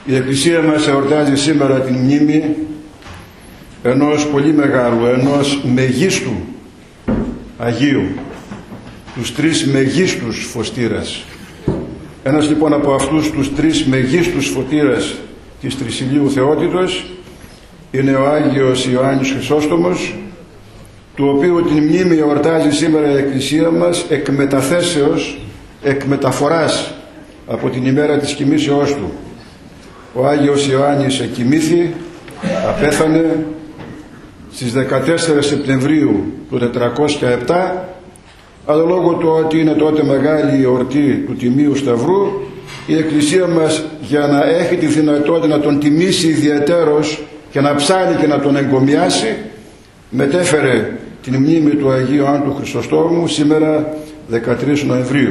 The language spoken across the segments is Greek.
Η Εκκλησία μας εορτάζει σήμερα την μνήμη ενός πολύ μεγάλου, ενός μεγίστου Αγίου, τους τρεις μεγίστους φωστήρας. Ένας λοιπόν από αυτούς τους τρεις μεγίστους φωτήρας της Τρισηλίου Θεότητος είναι ο Άγιος Ιωάννης Χρυσόστομος, του οποίου την μνήμη εορτάζει σήμερα η Εκκλησία μας εκ μεταθέσεως, εκ μεταφοράς από την ημέρα της κοιμήσεώς του. Ο Άγιος Ιωάννης εκοιμήθη, απέθανε στις 14 Σεπτεμβρίου του 407, αλλά λόγω του ότι είναι τότε μεγάλη η εορτή του Τιμίου Σταυρού, η Εκκλησία μας, για να έχει τη δυνατότητα να τον τιμήσει ιδιαιτέρως και να ψάλει και να τον εγκομιάσει, μετέφερε την μνήμη του Αγίου Ιωάννου Χρυσοστόμου σήμερα 13 Νοεμβρίου.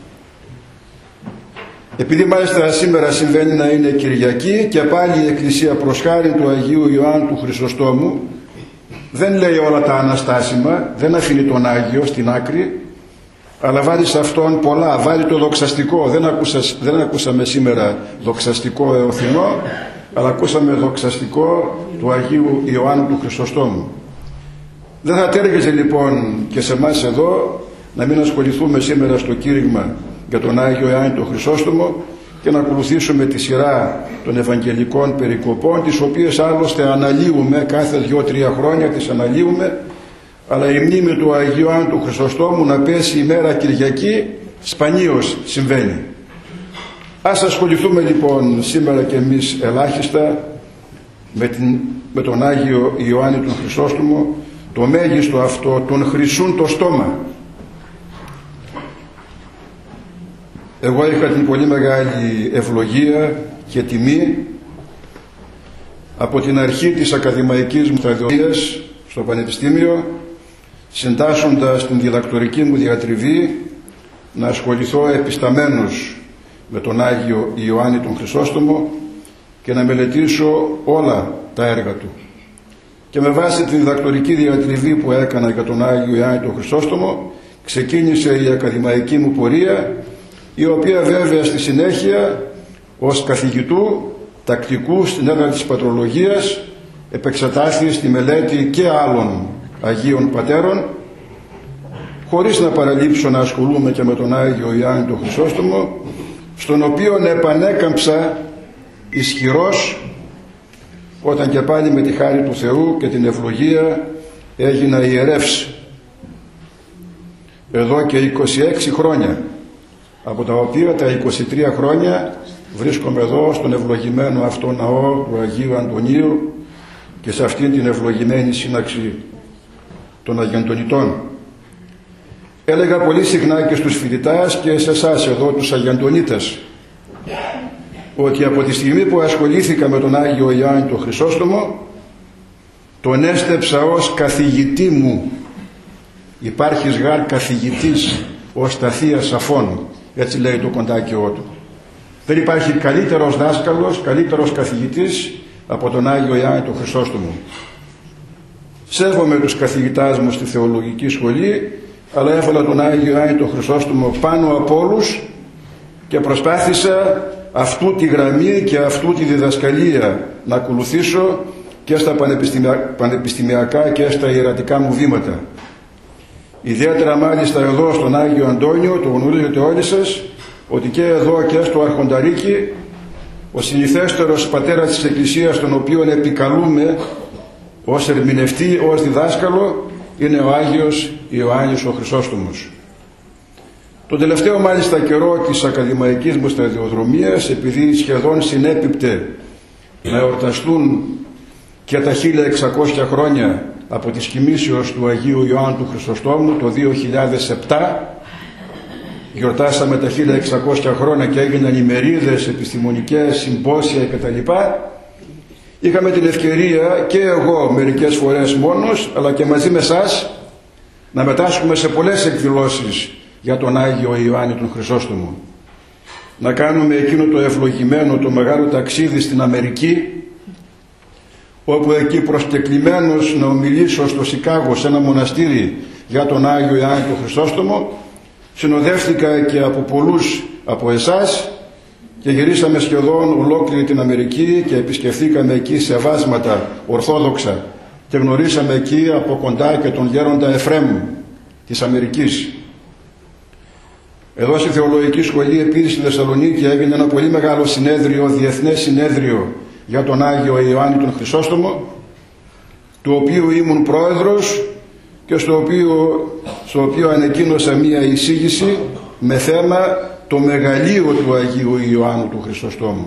Επειδή μάλιστα σήμερα συμβαίνει να είναι Κυριακή και πάλι η Εκκλησία προς χάρη του Αγίου Ιωάννου του Χρυσοστόμου δεν λέει όλα τα αναστάσιμα, δεν αφήνει τον Άγιο στην άκρη, αλλά βάλει σε αυτόν πολλά, βάλει το δοξαστικό. Δεν ακούσαμε σήμερα δοξαστικό εωθινό, αλλά ακούσαμε δοξαστικό του Αγίου Ιωάννου του Χρυσοστόμου. Δεν θα τέργεζε λοιπόν και σε εμάς εδώ να μην ασχοληθούμε σήμερα στο κήρυγμα για τον Άγιο Ιωάννη τον Χρυσόστομο και να ακολουθήσουμε τη σειρά των Ευαγγελικών περικοπών, τις οποίες άλλωστε αναλύουμε κάθε 2-3 χρόνια, τις αναλύουμε, αλλά η μνήμη του Αγίου Ιωάννου του Χρυσοστόμου να πέσει ημέρα Κυριακή σπανίως συμβαίνει. Ας ασχοληθούμε λοιπόν σήμερα και εμείς ελάχιστα με τον Άγιο Ιωάννη τον Χρυσόστομο, το μέγιστο αυτό, τον χρυσούν το στόμα. Εγώ είχα την πολύ μεγάλη ευλογία και τιμή από την αρχή της ακαδημαϊκής μου σταδιοδρομίας στο Πανεπιστήμιο, συντάσσοντας την διδακτορική μου διατριβή, να ασχοληθώ επισταμένος με τον Άγιο Ιωάννη τον Χρυσόστομο και να μελετήσω όλα τα έργα του. Και με βάση τη διδακτορική διατριβή που έκανα για τον Άγιο Ιωάννη τον Χρυσόστομο ξεκίνησε η ακαδημαϊκή μου πορεία, η οποία βέβαια στη συνέχεια ως καθηγητού τακτικού στην έδρα της πατρολογίας επεξετάστηκε στη μελέτη και άλλων Αγίων Πατέρων, χωρίς να παραλείψω να ασχολούμαι και με τον Άγιο Ιωάννη τον Χρυσόστομο, στον οποίον επανέκαμψα ισχυρός όταν και πάλι με τη χάρη του Θεού και την ευλογία έγινα ιερεύς εδώ και 26 χρόνια, από τα οποία τα 23 χρόνια βρίσκομαι εδώ στον ευλογημένο αυτό ναό του Αγίου Αντωνίου και σε αυτήν την ευλογημένη σύναξη των Αγιαντονιτών. Έλεγα πολύ συχνά και στους φοιτητάς και σε εσάς εδώ τους Αγιαντονίτες ότι από τη στιγμή που ασχολήθηκα με τον Άγιο Ιωάννη τον Χρυσόστομο τον έστεψα ως καθηγητή μου. Υπάρχεις γάρ καθηγητής ως τα θεία σαφών, έτσι λέει το κοντάκιό του. Δεν υπάρχει καλύτερος δάσκαλος, καλύτερος καθηγητής από τον Άγιο Ιωάννη τον Χρυσόστομο. Σέβομαι τους καθηγητάς μου στη θεολογική σχολή, αλλά έβαλα τον Άγιο Ιωάννη τον Χρυσόστομο πάνω από όλους και προσπάθησα αυτού τη γραμμή και αυτού τη διδασκαλία να ακολουθήσω και στα πανεπιστημιακά και στα ιερατικά μου βήματα. Ιδιαίτερα μάλιστα εδώ στον Άγιο Αντώνιο, το γνωρίζετε όλοι σας, ότι και εδώ και στο Αρχονταρίκι ο συνηθέστερος πατέρας της Εκκλησίας, τον οποίον επικαλούμε ως ερμηνευτή, ως διδάσκαλο, είναι ο Άγιος Ιωάννης ο Χρυσόστομος. Τον τελευταίο μάλιστα καιρό της ακαδημαϊκής μου σταδιοδρομίας, επειδή σχεδόν συνέπιπτε να εορταστούν και τα 1600 χρόνια από τη σκημίσεως του Αγίου Ιωάννου του Χρυσοστόμου το 2007, γιορτάσαμε τα 1600 χρόνια και έγιναν ημερίδες, επιστημονικές, συμπόσια κτλ. Είχαμε την ευκαιρία και εγώ μερικές φορές μόνος, αλλά και μαζί με εσάς, να μετάσχουμε σε πολλές εκδηλώσεις για τον Άγιο Ιωάννη τον Χρυσόστομο. Να κάνουμε εκείνο το ευλογημένο, το μεγάλο ταξίδι στην Αμερική, όπου εκεί προσκεκλημένος να ομιλήσω στο Σικάγο σε ένα μοναστήρι για τον Άγιο Ιωάννη τον Χρυσόστομο, συνοδεύτηκα και από πολλούς από εσάς και γυρίσαμε σχεδόν ολόκληρη την Αμερική και επισκεφθήκαμε εκεί σεβάσματα ορθόδοξα και γνωρίσαμε εκεί από κοντά και τον γέροντα Εφραίμ της Αμερικής. Εδώ στη Θεολογική Σχολή επίσης στη Θεσσαλονίκη έγινε ένα πολύ μεγάλο συνέδριο, διεθνές συνέδριο για τον Άγιο Ιωάννη τον Χρυσόστομο, του οποίου ήμουν πρόεδρος και στο οποίο ανεκοίνωσα μία εισήγηση με θέμα το μεγαλείο του Αγίου Ιωάννου του Χρυσοστόμου.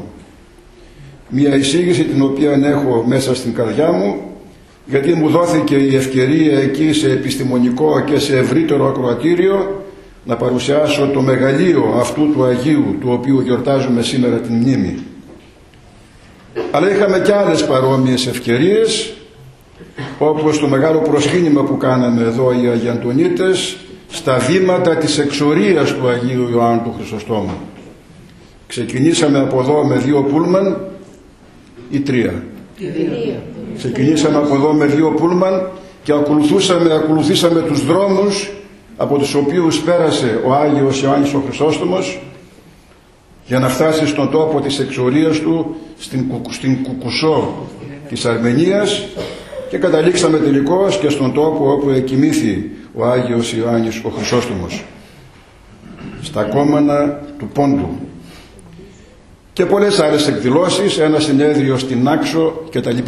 Μία εισήγηση την οποία έχω μέσα στην καρδιά μου, γιατί μου δόθηκε η ευκαιρία εκεί σε επιστημονικό και σε ευρύτερο ακροατήριο να παρουσιάσω το μεγαλείο αυτού του Αγίου, του οποίου γιορτάζουμε σήμερα την μνήμη. Αλλά είχαμε και άλλες παρόμοιες ευκαιρίες, όπως το μεγάλο προσκύνημα που κάναμε εδώ οι Αγιαντονίτες στα βήματα της εξορίας του Αγίου Ιωάννου του Χρυσοστόμου. Ξεκινήσαμε από εδώ με 2 πούλμαν ή 3. Ξεκινήσαμε από εδώ με 2 πούλμαν και ακολουθήσαμε τους δρόμους από τους οποίους πέρασε ο Άγιος Ιωάννης ο Χρυσόστομος για να φτάσει στον τόπο της εξορίας του, στην Κουκουσό της Αρμενίας, και καταλήξαμε τελικώς και στον τόπο όπου εκοιμήθη ο Άγιος Ιωάννης ο Χρυσόστομος, στα κόμματα του Πόντου, και πολλές άλλες εκδηλώσεις, ένα συνέδριο στην Άξο κτλ.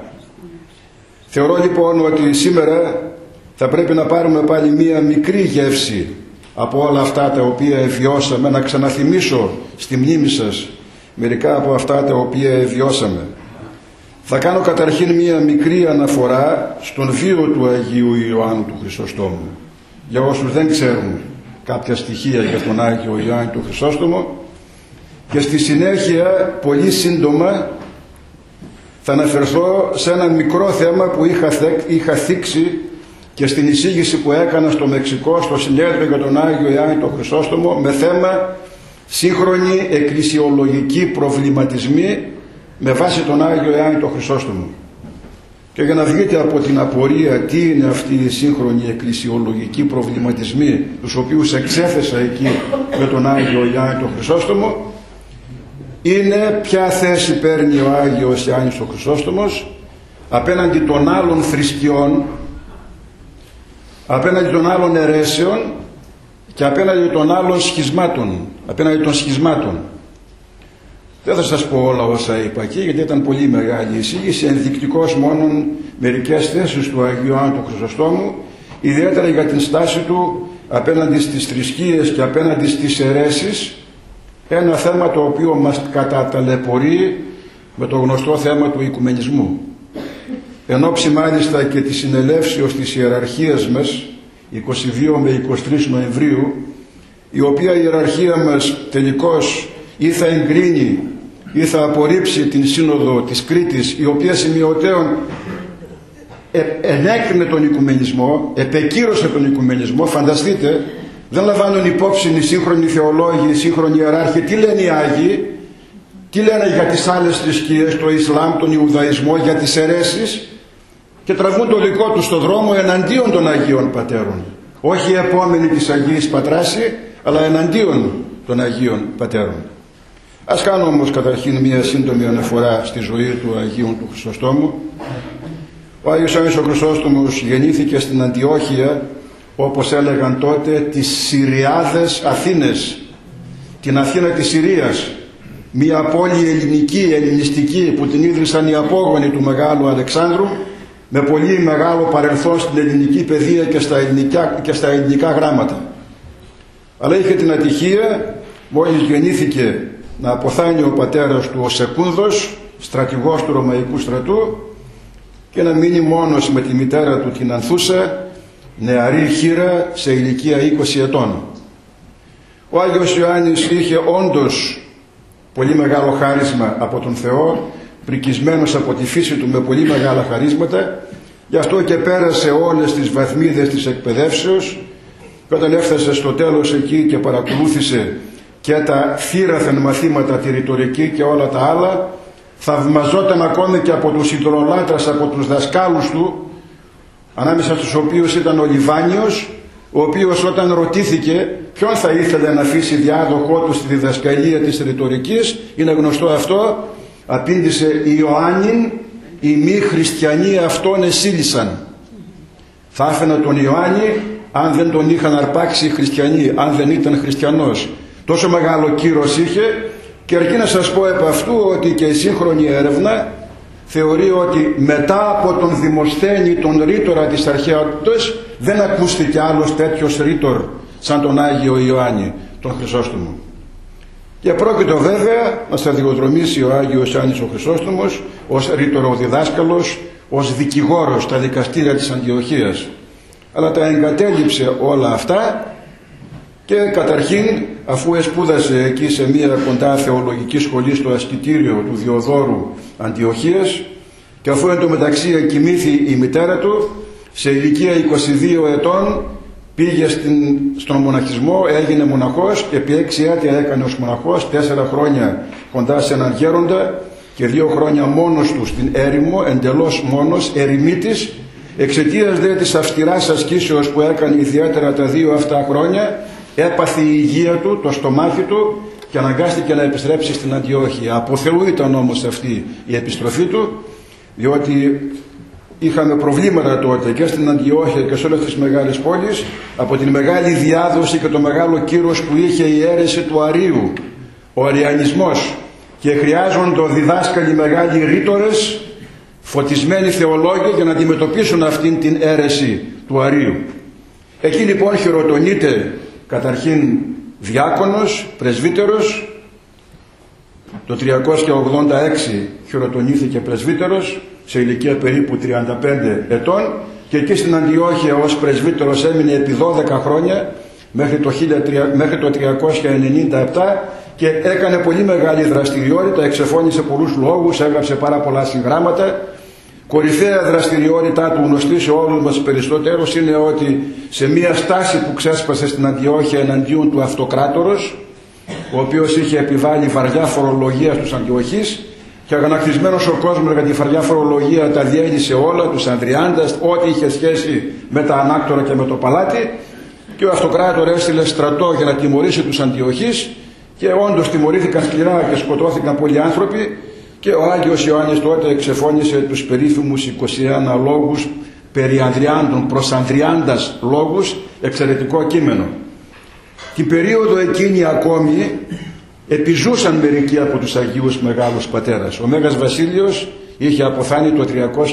Θεωρώ λοιπόν ότι σήμερα θα πρέπει να πάρουμε πάλι μία μικρή γεύση από όλα αυτά τα οποία βιώσαμε, να ξαναθυμίσω στη μνήμη σας μερικά από αυτά τα οποία βιώσαμε. Θα κάνω καταρχήν μία μικρή αναφορά στον βίο του Αγίου Ιωάννου του Χρυσοστόμου, για όσους δεν ξέρουν κάποια στοιχεία για τον Άγιο Ιωάννη του Χρυσόστομο, και στη συνέχεια πολύ σύντομα θα αναφερθώ σε ένα μικρό θέμα που είχα θίξει και στην εισήγηση που έκανα στο Μεξικό στο συνέδριο για τον Άγιο Ιωάννη τον Χρυσόστομο, με θέμα σύγχρονοι εκκλησιολογικοί προβληματισμοί με βάση τον Άγιο Ιωάννη τον Χρυσόστομο. Και για να βγείτε από την απορία τι είναι αυτοί οι σύγχρονοι εκκλησιολογικοί προβληματισμοί, τους οποίους εξέθεσα εκεί με τον Άγιο Ιωάννη τον Χρυσόστομο, είναι ποια θέση παίρνει ο Άγιος Ιωάννης ο Χρυσόστομος απέναντι των άλλων θρησκειών, απέναντι των άλλων αιρέσεων και απέναντι των άλλων σχισμάτων, απέναντι των σχισμάτων. Δεν θα σας πω όλα όσα είπα εκεί, γιατί ήταν πολύ μεγάλη εισήγηση, ενδεικτικός μόνον μερικές θέσεις του Αγίου Ιωάννου του Χρυσοστόμου, ιδιαίτερα για την στάση του απέναντι στις θρησκείες και απέναντι στις αιρέσεις, ένα θέμα το οποίο μας καταταλαιπωρεί με το γνωστό θέμα του οικουμενισμού. Εν ώψη μάλιστα και της συνελεύσεως της ιεραρχίας μας 22 με 23 Νοεμβρίου, η οποία η ιεραρχία μας τελικώς ή θα εγκρίνει ή θα απορρίψει την σύνοδο της Κρήτης, η οποία σημειωτέων ενέκρινε τον οικουμενισμό, επεκύρωσε τον οικουμενισμό. Φανταστείτε, δεν λαμβάνουν υπόψη οι σύγχρονοι θεολόγοι, οι σύγχρονοι ιεράρχοι, τι λένε οι Άγιοι, τι λένε για τις άλλες θρησκείες, το Ισλάμ, τον Ιουδαϊσμό, για τις αιρέσεις, και τραβούν το δικό τους στο δρόμο εναντίον των Αγίων Πατέρων. Όχι επόμενοι της Αγίας Πατράση, αλλά εναντίον των Αγίων Πατέρων. Ας κάνω όμως καταρχήν μια σύντομη αναφορά στη ζωή του Αγίου του Χρυσοστόμου. Ο Άγιος Ιωάννης ο Χρυσόστομος γεννήθηκε στην Αντιόχεια, όπως έλεγαν τότε, τις Συριάδες Αθήνες, την Αθήνα της Συρίας, μια πόλη ελληνική, ελληνιστική, που την ίδρυσαν οι απόγονοι του Μεγάλου Αλεξάνδρου, με πολύ μεγάλο παρελθόν στην ελληνική παιδεία και στα ελληνικά γράμματα. Αλλά είχε την ατυχία, μόλις γεννήθηκε, να αποθάνει ο πατέρας του ο Σεκούνδος, στρατηγός του Ρωμαϊκού στρατού, και να μείνει μόνος με τη μητέρα του την Ανθούσα, νεαρή χήρα σε ηλικία 20 ετών. Ο Άγιος Ιωάννης είχε όντως πολύ μεγάλο χάρισμα από τον Θεό, πρικισμένος από τη φύση του με πολύ μεγάλα χαρίσματα, γι' αυτό και πέρασε όλες τις βαθμίδες της εκπαιδεύσεως, και όταν έφτασε στο τέλος εκεί και παρακολούθησε και τα θύραθεν μαθήματα, τη ρητορική και όλα τα άλλα, θαυμαζόταν ακόμη και από τους ιδωλολάτρες, από τους δασκάλους του, ανάμεσα στους οποίους ήταν ο Λιβάνιος, ο οποίος όταν ρωτήθηκε ποιον θα ήθελε να αφήσει διάδοχό του στη διδασκαλία της ρητορικής, είναι γνωστό αυτό, απήντησε Ιωάννην, οι μη χριστιανοί αυτόν εσύλισαν. Θα άφαινα τον Ιωάννη αν δεν τον είχαν αρπάξει οι χριστιανοί, αν δεν ήταν χριστιανός. Τόσο μεγάλο κύρος είχε, και αρκεί να σας πω επ' αυτού ότι και η σύγχρονη έρευνα θεωρεί ότι μετά από τον Δημοσθένη, τον ρήτορα της αρχαιότητας, δεν ακούστηκε άλλος τέτοιος ρήτορ σαν τον Άγιο Ιωάννη, τον Χρυσόστομο. Και πρόκειτο βέβαια να σταδιοδρομήσει ο Άγιος Ιωάννης ο Χρυσόστομος ως ρήτορο-διδάσκαλος, ως δικηγόρος στα δικαστήρια της Αντιοχίας. Αλλά τα εγκατέλειψε όλα αυτά και καταρχήν, αφού εσπούδασε εκεί σε μια κοντά θεολογική σχολή στο ασκητήριο του Διοδόρου Αντιοχίας, και αφού εν τω μεταξύ εκοιμήθη η μητέρα του, σε ηλικία 22 ετών πήγε στον μοναχισμό, έγινε μοναχός και επί 6 έτη έκανε ως μοναχός, 4 χρόνια κοντά σε έναν γέροντα και 2 χρόνια μόνος του στην έρημο, εντελώς μόνος, ερημίτης. Εξαιτίας δε της αυστηράς ασκήσεως που έκανε ιδιαίτερα τα 2 αυτά χρόνια, έπαθε η υγεία του, το στομάχι του, και αναγκάστηκε να επιστρέψει στην Αντιόχεια. Από Θεού ήταν όμως αυτή η επιστροφή του, διότι είχαμε προβλήματα τότε και στην Αντιόχεια και σε όλες τις μεγάλες πόλεις από την μεγάλη διάδοση και το μεγάλο κύρος που είχε η αίρεση του Αρείου, ο αριανισμός, και χρειάζονται διδάσκαλοι μεγάλοι ρήτορες, φωτισμένοι θεολόγοι, για να αντιμετωπίσουν αυτήν την αίρεση του Αρείου. Εκεί λοιπόν χειροτονείται καταρχήν διάκονος, πρεσβύτερος. Το 386 χειροτονήθηκε πρεσβύτερος σε ηλικία περίπου 35 ετών, και εκεί στην Αντιόχεια ως πρεσβύτερος έμεινε επί 12 χρόνια μέχρι το 397 και έκανε πολύ μεγάλη δραστηριότητα, εξεφώνησε πολλούς λόγους, έγραψε πάρα πολλά συγγράμματα. Κορυφαία δραστηριότητά του, γνωστή σε όλους μας περισσότερους, είναι ότι σε μια στάση που ξέσπασε στην Αντιόχεια εναντίον του Αυτοκράτορος, ο οποίος είχε επιβάλει βαριά φορολογία στους Αντιοχείς, και αγανακτισμένος ο κόσμος για τη βαριά φορολογία τα διέλυσε όλα, τους Ανδριάντας, ό,τι είχε σχέση με τα ανάκτορα και με το παλάτι, και ο Αυτοκράτορ έστειλε στρατό για να τιμωρήσει τους Αντιοχείς, και όντως τιμωρήθηκαν σκληρά και σκοτώθηκαν πολλοί άνθρωποι. Και ο Άγιος Ιωάννης τότε εξεφώνησε τους περίφημους 21 λόγους περί Ανδριάντων, προς Ανδριάντας λόγους, εξαιρετικό κείμενο. Την περίοδο εκείνη ακόμη επιζούσαν μερικοί από τους Αγίους Μεγάλους Πατέρας. Ο Μέγας Βασίλειος είχε αποθάνει το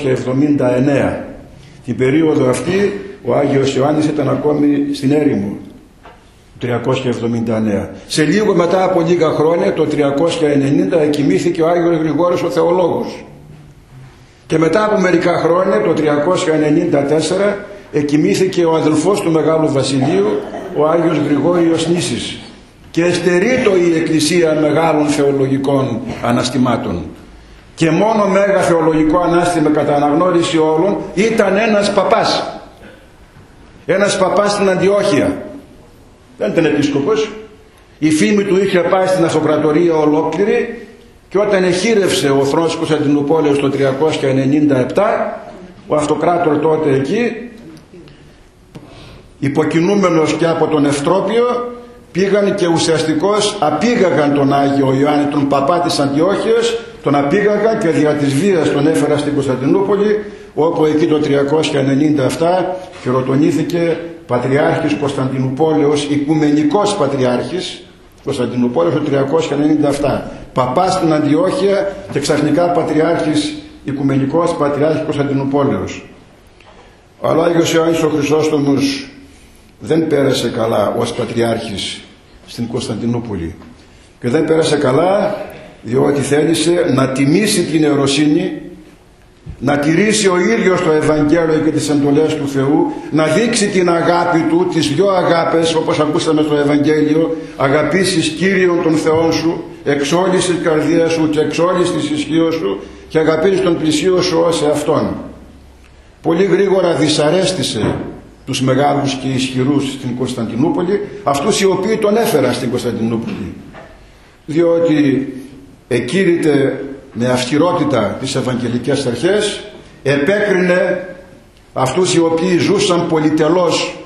379. Την περίοδο αυτή ο Άγιος Ιωάννης ήταν ακόμη στην έρημο, 379. Σε λίγο μετά από λίγα χρόνια, το 390, εκοιμήθηκε ο Άγιος Γρηγόρης ο Θεολόγος. Και μετά από μερικά χρόνια, το 394, εκοιμήθηκε ο αδελφός του Μεγάλου Βασιλείου, ο Άγιος Γρηγόριος Νήσης. Και εστερείτο η Εκκλησία μεγάλων θεολογικών αναστημάτων. Και μόνο μέγα θεολογικό ανάστημα κατά αναγνώριση όλων ήταν ένας παπάς. Ένας παπάς στην Αντιόχεια. Δεν ήταν επίσκοπος. Η φήμη του είχε πάει στην αυτοκρατορία ολόκληρη, και όταν εχείρευσε ο θρόνος Κωνσταντινούπολης το 397, ο αυτοκράτορ τότε εκεί, υποκινούμενος και από τον Ευτρόπιο, πήγαν και ουσιαστικώς απήγαγαν τον Άγιο Ιωάννη, τον παπά της Αντιόχειας, τον απήγαγαν και δια της βίας τον έφερα στην Κωνσταντινούπολη, όπου εκεί το 397 χειροτονήθηκε Πατριάρχης Κωνσταντινουπόλεως, Οικουμενικός Πατριάρχης Κωνσταντινουπόλεως το 397, παπάς στην Αντιόχεια και ξαφνικά Πατριάρχης, Οικουμενικός Πατριάρχης Κωνσταντινουπόλεως. Ο Άγιος Ιωάννης ο Χρυσόστομος δεν πέρασε καλά ως Πατριάρχης στην Κωνσταντινούπολη, και δεν πέρασε καλά διότι θέλησε να τιμήσει την ιεροσύνη, να τηρήσει ο ίδιος το Ευαγγέλιο και τις εντολές του Θεού, να δείξει την αγάπη του, τις δυο αγάπες όπως ακούσαμε στο Ευαγγέλιο: αγαπήσεις Κύριον τον Θεόν σου εξ όλης της καρδίας σου και εξ όλης της ισχύως σου, και αγαπήσεις τον πλησίο σου ως εαυτόν. Πολύ γρήγορα δυσαρέστησε τους μεγάλους και ισχυρούς στην Κωνσταντινούπολη, αυτούς οι οποίοι τον έφεραν στην Κωνσταντινούπολη, διότι εκήρυτε με αυστηρότητα τις Ευαγγελικές αρχές, επέκρινε αυτούς οι οποίοι ζούσαν πολυτελώς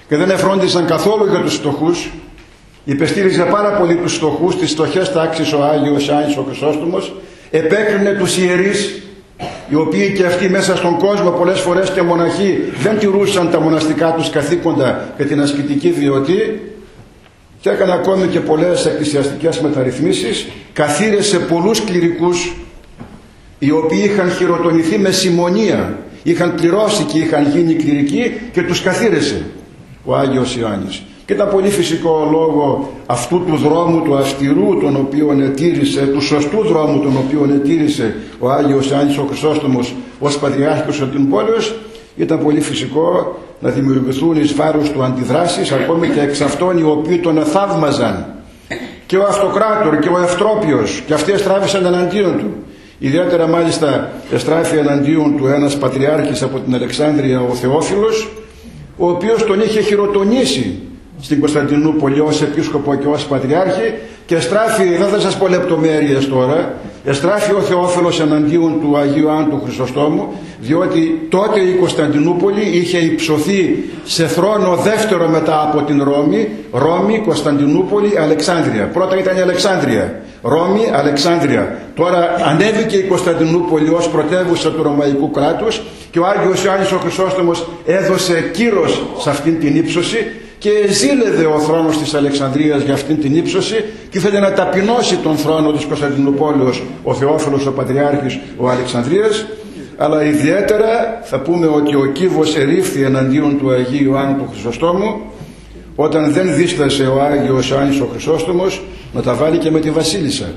και δεν εφρόντιζαν καθόλου για τους φτωχούς. Υπεστήριζε πάρα πολύ τους φτωχούς, τις φτωχές τάξεις ο Άγιος Ιωάννης ο Χρυσόστομος. Επέκρινε τους ιερείς, οι οποίοι και αυτοί μέσα στον κόσμο πολλές φορές και μοναχοί δεν τηρούσαν τα μοναστικά τους καθήκοντα και την ασκητική βιωτή, και έκανε ακόμη και πολλές εκκλησιαστικές μεταρρυθμίσεις. Καθήρεσε πολλούς κληρικούς, οι οποίοι είχαν χειροτονηθεί με συμμονία, είχαν πληρώσει και είχαν γίνει κληρικοί, και τους καθήρεσε ο Άγιος Ιωάννης. Και ήταν πολύ φυσικό λόγω αυτού του δρόμου του αυστηρού, τον οποίον ετήρησε, του σωστού δρόμου τον οποίον ετήρησε ο Άγιος Ιωάννης ο Χρυσόστομος ως Πατριάρχης Κωνσταντινούπολης, ήταν πολύ φυσικό να δημιουργηθούν εις βάρος του αντιδράσεις, ακόμη και εξ αυτών οι οποίοι τον θαύμαζαν. Και ο Αυτοκράτορ και ο Ευτρόπιος, και αυτοί εστράφησαν εναντίον του. Ιδιαίτερα μάλιστα εστράφει εναντίον του ένας πατριάρχης από την Αλεξάνδρεια, ο Θεόφιλος, ο οποίος τον είχε χειροτονήσει στην Κωνσταντινούπολη ως επίσκοπο και ως πατριάρχη, και στράφει, δεν θα σας πω λεπτομέρειες τώρα, εστράφει ο Θεόφιλος εναντίον του Αγίου Ιωάννου του Χρυσοστόμου, διότι τότε η Κωνσταντινούπολη είχε υψωθεί σε θρόνο δεύτερο μετά από την Ρώμη, Κωνσταντινούπολη, Αλεξάνδρεια. Πρώτα ήταν η Αλεξάνδρεια, Ρώμη, Αλεξάνδρεια. Τώρα ανέβηκε η Κωνσταντινούπολη ως πρωτεύουσα του Ρωμαϊκού κράτους, και ο Άγιος Ιωάννης ο Χρυσόστομος έδωσε κύρος σε αυτήν την ύψωση, και ζήλευε ο θρόνος της Αλεξανδρίας για αυτήν την ύψωση, και ήθελε να ταπεινώσει τον θρόνο της Κωνσταντινούπολης ο Θεόφιλος ο Πατριάρχης ο Αλεξανδρίας. Αλλά ιδιαίτερα θα πούμε ότι ο κύβος ερήφθη εναντίον του Αγίου Ιωάννου του Χρυσοστόμου, όταν δεν δίστασε ο Άγιος Ιωάννης ο Χρυσόστομος να τα βάλει και με τη βασίλισσα,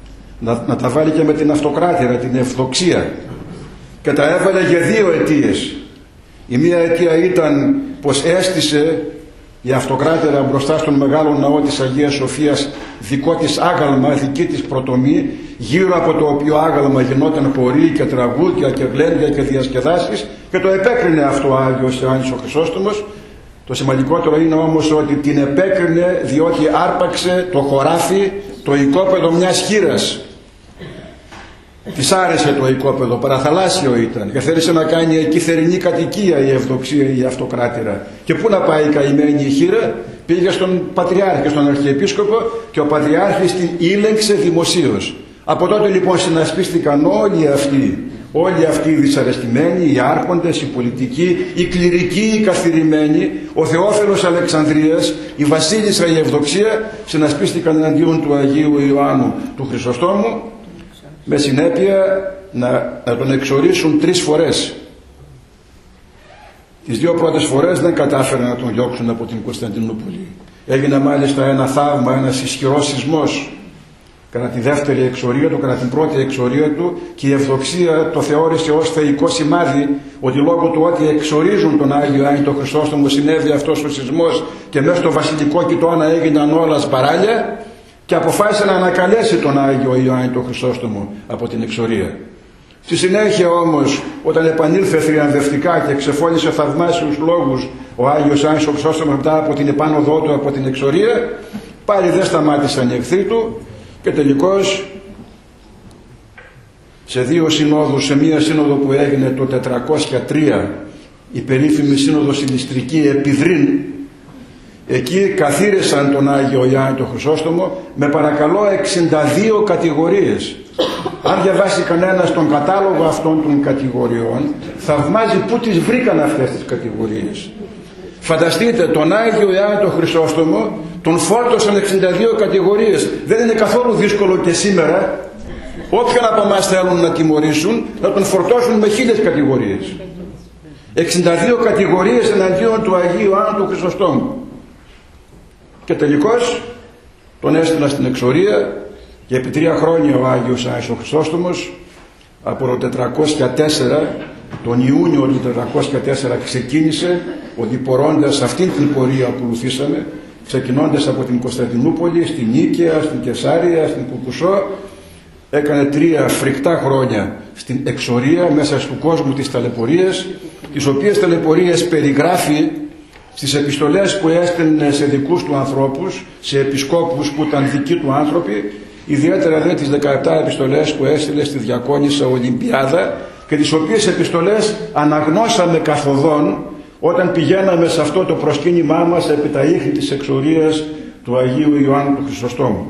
να τα βάλει και με την αυτοκράτηρα, την Ευδοξία, και τα έβαλε για δύο αιτίες. Η μία αιτία ήταν πως έστησε η αυτοκράτηρα μπροστά στον μεγάλο ναό της Αγίας Σοφίας δικό της άγαλμα, δική της πρωτομή, γύρω από το οποίο άγαλμα γινόταν χοροί και τραγούδια και γλέντια και διασκεδάσεις, και το επέκρινε αυτό ο Άγιος Ιωάννης ο Χρυσόστομος. Το σημαντικότερο είναι όμως ότι την επέκρινε διότι άρπαξε το χωράφι, το οικόπεδο μιας χήρας. Της άρεσε το οικόπεδο, παραθαλάσσιο ήταν, και θέλησε να κάνει εκεί θερινή κατοικία η Ευδοξία, η αυτοκράτηρα. Και πού να πάει η καημένη η χήρα? Πήγε στον Πατριάρχη, στον Αρχιεπίσκοπο, και ο Πατριάρχης την ήλεγξε δημοσίως. Από τότε λοιπόν συνασπίστηκαν όλοι αυτοί οι δυσαρεστημένοι, οι άρχοντες, οι πολιτικοί, οι κληρικοί, οι καθηρημένοι, ο Θεόφιλος Αλεξανδρίας, η βασίλισσα η Ευδοξία, συνασπίστηκαν εναντίον του Αγίου Ιωάννου του Χρυσοστόμου, με συνέπεια να τον εξορίσουν 3 φορές. Τις 2 πρώτες φορές δεν κατάφεραν να τον διώξουν από την Κωνσταντινούπολη. Έγινε μάλιστα ένα θαύμα, ένας ισχυρός σεισμός κατά τη δεύτερη εξορία του, κατά την πρώτη εξορία του, και η Ευδοξία το θεώρησε ως θεϊκό σημάδι, ότι λόγω του ότι εξορίζουν τον Άγιο Ιωάννη τον Χρυσόστομο συνέβη αυτός ο σεισμός, και μέσα στο βασιλικό κοιτώνα έγιναν όλα σπαράλια, και αποφάσισε να ανακαλέσει τον Άγιο Ιωάννη τον Χρυσόστομο από την εξορία. Στη συνέχεια όμως, όταν επανήλθε θριαμβευτικά και ξεφώνησε θαυμάσιους λόγους ο Άγιος Ιωάννης ο Χρυσόστομος μετά από την επάνωδό του από την εξορία, πάλι δεν σταμάτησαν οι εχθροί του, και τελικώς σε 2 συνόδους, σε μία σύνοδο που έγινε το 403, η περίφημη σύνοδος ηλιστρική Επιδρίν, εκεί καθήρεσαν τον Άγιο Ιωάννη τον Χρυσόστομο με παρακαλώ 62 κατηγορίες. Αν διαβάσει κανένας τον κατάλογο αυτών των κατηγοριών, θαυμάζει πού τις βρήκαν αυτές τις κατηγορίες. Φανταστείτε, τον Άγιο Ιωάννη τον Χρυσόστομο τον φόρτωσαν 62 κατηγορίες. Δεν είναι καθόλου δύσκολο και σήμερα όποιον από εμάς θέλουν να τιμωρήσουν να τον φορτώσουν με 1000 κατηγορίες. 62 κατηγορίες εναντίον του Αγίου Ιωάννου του Χρυσοστόμου. Και τελικώς τον έστειλα στην εξορία, και επί 3 χρόνια ο Άγιος Ιωάννης ο Χρυσόστομος, από το 404, τον Ιούνιο του 404 ξεκίνησε, οδηπορώντας αυτήν την πορεία που ακολουθήσαμε, ξεκινώντας από την Κωνσταντινούπολη, στην Νίκαια, στην Κεσάρια, στην Κουκουσό. Έκανε 3 φρικτά χρόνια στην εξορία, μέσα του κόσμου της ταλαιπωρίας, τις οποίες ταλαιπωρίες περιγράφει στις επιστολές που έστελνε σε δικούς του ανθρώπους, σε επισκόπους που ήταν δικοί του άνθρωποι, ιδιαίτερα δε τις 17 επιστολές που έστειλε στη Διακόνισσα Ολυμπιάδα, και τις οποίες επιστολές αναγνώσαμε καθοδόν όταν πηγαίναμε σε αυτό το προσκύνημά μας επί τα ίχνη της εξορίας του Αγίου Ιωάννου του Χρυσοστόμου.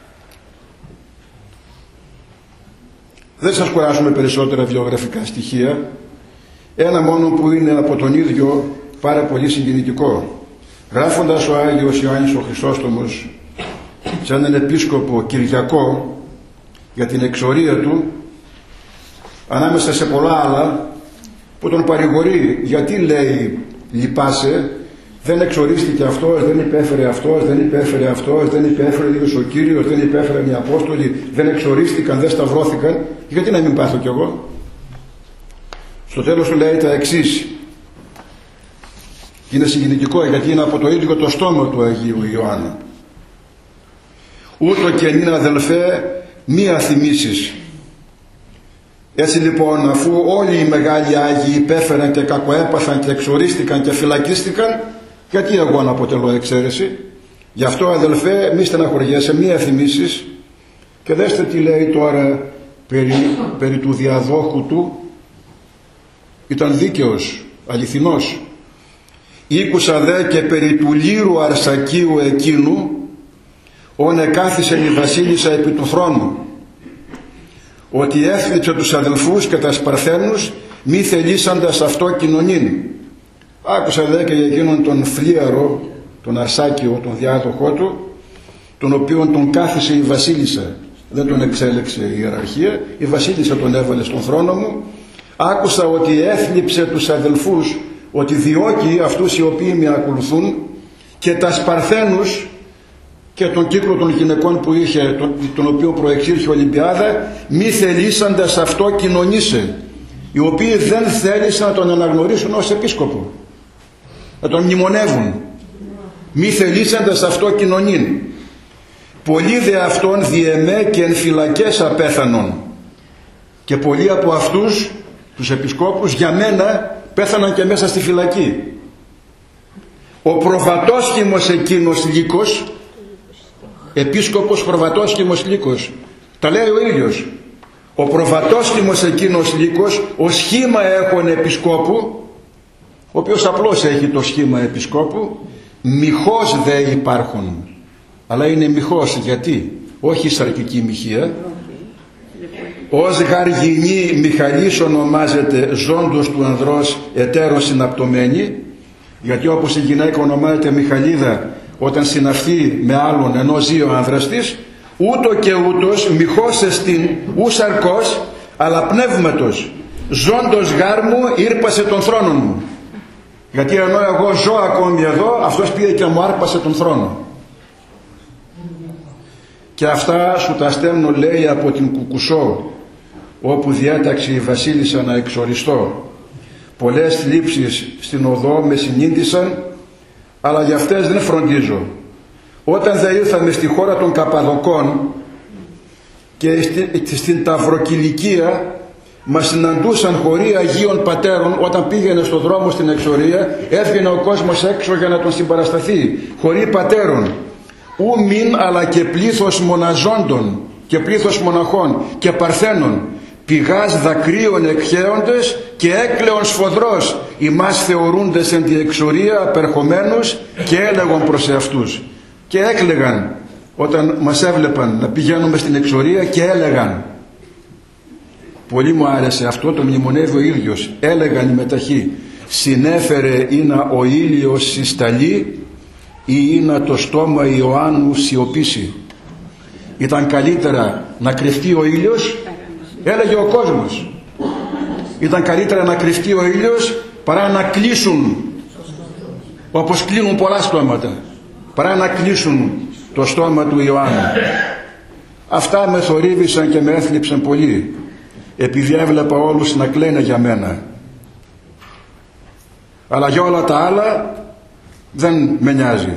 Δεν σας κουράσουμε περισσότερα βιογραφικά στοιχεία, ένα μόνο που είναι από τον ίδιο πάρα πολύ συγκινητικό. Γράφοντας ο Άγιος Ιωάννης ο Χρυσόστομος σε έναν επίσκοπο Κυριακό για την εξορία του, ανάμεσα σε πολλά άλλα, που τον παρηγορεί γιατί, λέει, λυπάσαι, δεν εξορίστηκε αυτός, δεν υπέφερε αυτός, δεν υπέφερε αυτός, δεν υπέφερε ίδιος ο Κύριος, δεν υπέφεραν οι Απόστολοι, δεν εξορίστηκαν, δεν σταυρώθηκαν, γιατί να μην πάθω κι εγώ? Στο τέλος του λέει τα εξής, και είναι συγκινητικό γιατί είναι από το ίδιο το στόμα του Αγίου Ιωάννου. Ούτω και νυν αδελφέ μία θυμήσεις. Έτσι λοιπόν, αφού όλοι οι μεγάλοι Άγιοι υπέφεραν και κακοέπαθαν και εξορίστηκαν και φυλακίστηκαν, γιατί εγώ να αποτελώ εξαίρεση? Γι' αυτό αδελφέ μη στεναχωριέσαι, μία θυμήσεις. Και δέστε τι λέει τώρα περί του διαδόχου του. Ήταν δίκαιος, αληθινός. Ήκουσα δε και περί του λύρου Αρσακίου εκείνου, όν εκάθισεν η βασίλισσα επί του θρόνου, ότι έθλιψε τους αδελφούς και τα Σπαρθένους, μη θελήσαντας αυτό κοινωνήν. Άκουσα δε και για εκείνον τον Φλίαρο, τον Αρσάκιο, τον διάδοχό του, τον οποίον τον κάθισε η βασίλισσα. Δεν τον εξέλεξε η ιεραρχία, η βασίλισσα τον έβαλε στον θρόνο μου. Άκουσα ότι έθλιψε τους αδελφούς, ότι διώκει αυτούς οι οποίοι με ακολουθούν, και τα Σπαρθένους και τον κύκλο των γυναικών που είχε, τον οποίο προεξήρχε Ολυμπιάδα, μη θελήσαντας αυτό κοινωνήσε, οι οποίοι δεν θέλησαν να τον αναγνωρίσουν ως επίσκοπο, να τον μνημονεύουν. Μη θελήσαντας αυτό κοινωνήν. Πολλοί δε αυτών διεμέ και εν φυλακές απέθανον, και πολλοί από αυτούς τους επισκόπους για μένα πέθαναν και μέσα στη φυλακή. Ο προβατόσχημος εκείνος Λύκος, επίσκοπος προβατόσχημος Λύκος, τα λέει ο ίδιος, ο προβατόσχημος εκείνος Λύκος, ο σχήμα έχων επισκόπου, ο οποίος απλώς έχει το σχήμα επισκόπου, μοιχός δε υπάρχουν, αλλά είναι μοιχός γιατί? Όχι σαρκική μοιχεία. Ως γαργινή Μιχαλής ονομάζεται, ζώντος του ανδρός εταίρος συναπτωμένη, γιατί όπως η γυναίκα ονομάζεται Μιχαλίδα όταν συναυθεί με άλλον ενώ ζει ο άνδρας της, ούτω και ούτως μοιχός εστίν ου σαρκός, αλλά πνεύματος, ζώντος γάρ μου ήρπασε τον θρόνο μου. Γιατί ενώ εγώ ζω ακόμη εδώ, αυτός πήγε και μου άρπασε τον θρόνο. Και αυτά σου τα στέλνω, λέει, από την Κουκουσό, όπου διέταξε η βασίλισσα να εξοριστώ. Πολλές θλίψεις στην οδό με συνήντησαν, αλλά για αυτές δεν φροντίζω. Όταν θα ήρθαμε στη χώρα των Καπαδοκών και στην Ταυροκυλικία, μας συναντούσαν χωρί Αγίων Πατέρων. Όταν πήγαινε στον δρόμο στην εξορία, έβγαινε ο κόσμος έξω για να τον συμπαρασταθεί, χωρί πατέρων. Ου μην, αλλά και πλήθος μοναζόντων και πλήθος μοναχών και παρθένων, πηγάς δακρύων εκχέοντες και έκλεον σφοδρός, ημάς θεωρούντες εν τη εξορία απερχομένους, και έλεγαν προς εαυτούς. Και έκλεγαν όταν μας έβλεπαν να πηγαίνουμε στην εξορία, και έλεγαν. Πολύ μου άρεσε αυτό, το μνημονεύει ο ίδιος. Έλεγαν οι μεταχοί, συνέφερε είναι ο ήλιος συσταλεί, ή είναι το στόμα Ιωάννου σιωπήσει. Ήταν καλύτερα να κρυφτεί ο ήλιος, έλεγε ο κόσμος, ήταν καλύτερα να κρυφτεί ο ήλιος παρά να κλείσουν, όπως κλείνουν πολλά στόματα, παρά να κλείσουν το στόμα του Ιωάννου. Αυτά με θορύβησαν και με έθλιψαν πολύ, επειδή έβλεπα όλους να κλαίνε για μένα. Αλλά για όλα τα άλλα δεν με νοιάζει.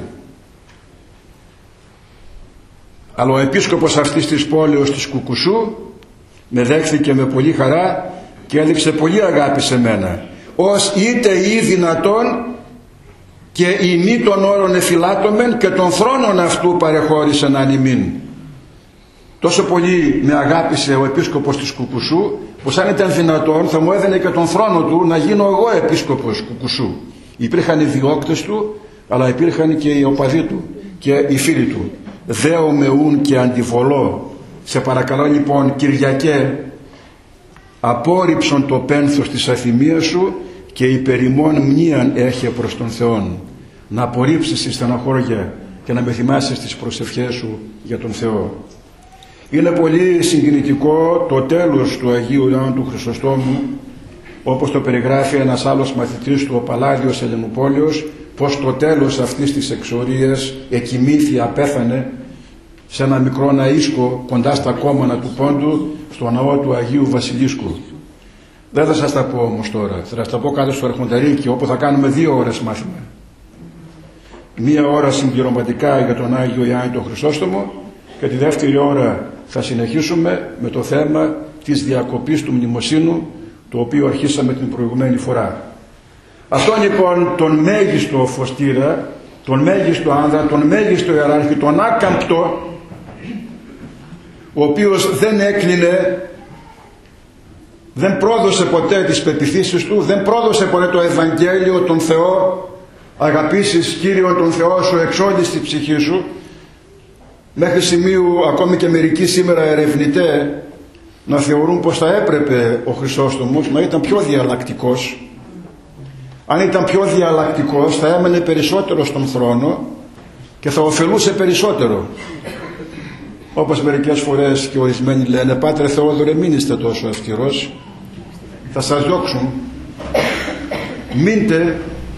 Αλλά ο επίσκοπος αυτής της πόλεως της Κουκουσού με δέχθηκε με πολύ χαρά και έδειξε πολύ αγάπη σε μένα, ως είτε ή δυνατόν και ημί των όρων εφυλάτωμεν, και των θρόνων αυτού παρεχώρησαν αν ημίν. Τόσο πολύ με αγάπησε ο επίσκοπος της Κουκουσού, που αν ήταν δυνατόν θα μου έδαινε και τον θρόνο του να γίνω εγώ επίσκοπος Κουκουσού, Υπήρχαν οι διώκτες του, αλλά υπήρχαν και οι οπαδοί του και οι φίλοι του. Δέο μεούν και αντιβολώ. Σε παρακαλώ λοιπόν, Κυριακέ, απόρριψον το πένθος της αθυμίας σου και υπερημών μνήαν έχε προς τον Θεόν. Να απορρίψεις τη στεναχώρια και να με θυμάσαι στις προσευχές σου για τον Θεό. Είναι πολύ συγκινητικό το τέλος του Αγίου Ιωάννου του Χρυσοστόμου, όπως το περιγράφει ένας άλλος μαθητής του, ο Παλάδιος Ελληνοπόλεως, πως το τέλος αυτής της εξορίας εκοιμήθη, απέθανε σε ένα μικρό ναΐσκο κοντά στα κόμματα του Πόντου, στο ναό του Αγίου Βασιλίσκου. Δεν θα σας τα πω όμως τώρα, θα σας τα πω κάτω στο Αρχονταρίκι, όπου θα κάνουμε 2 ώρες μάθημα. 1 ώρα συμπληρωματικά για τον Άγιο Ιωάννη τον Χρυσόστομο και τη δεύτερη ώρα θα συνεχίσουμε με το θέμα της διακοπής του μνημοσύνου, το οποίο αρχίσαμε την προηγουμένη φορά. Αυτόν λοιπόν τον μέγιστο φωστήρα, τον μέγιστο άνδρα, τον μέγιστο ιεράρχη, τον άκαμπτο, ο οποίος δεν έκλεινε, δεν πρόδωσε ποτέ τις πεποιθήσεις του, δεν πρόδωσε ποτέ το Ευαγγέλιο, τον Θεό, αγαπήσεις Κύριον τον Θεό σου εξ όλης της ψυχής σου, μέχρι σημείου ακόμη και μερικοί σήμερα ερευνητέ να θεωρούν πως θα έπρεπε ο Χρυσόστομος να ήταν πιο διαλλακτικός. Αν ήταν πιο διαλλακτικός θα έμενε περισσότερο στον θρόνο και θα ωφελούσε περισσότερο. Όπως μερικές φορές και ορισμένοι λένε, Πάτρε Θεόδωρε, μην είστε τόσο αυστηρός, θα σας διώξουν. Μείντε.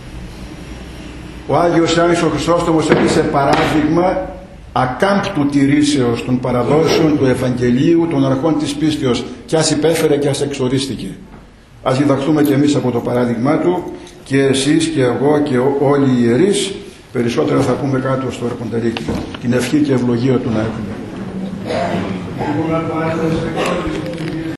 Ο Άγιος Ιωάννης ο Χρυσόστομος έδειξε παράδειγμα ακάμπτου τηρήσεως των παραδόσεων του Ευαγγελίου, των αρχών της πίστεως, κι ας υπέφερε κι ας εξορίστηκε. Ας διδαχθούμε κι εμείς από το παράδειγμά του, και εσείς και εγώ και όλοι οι ιερείς. Περισσότερα θα πούμε κάτω στο Αρχονταρίκι. Την ευχή και ευλογία του να έχουμε.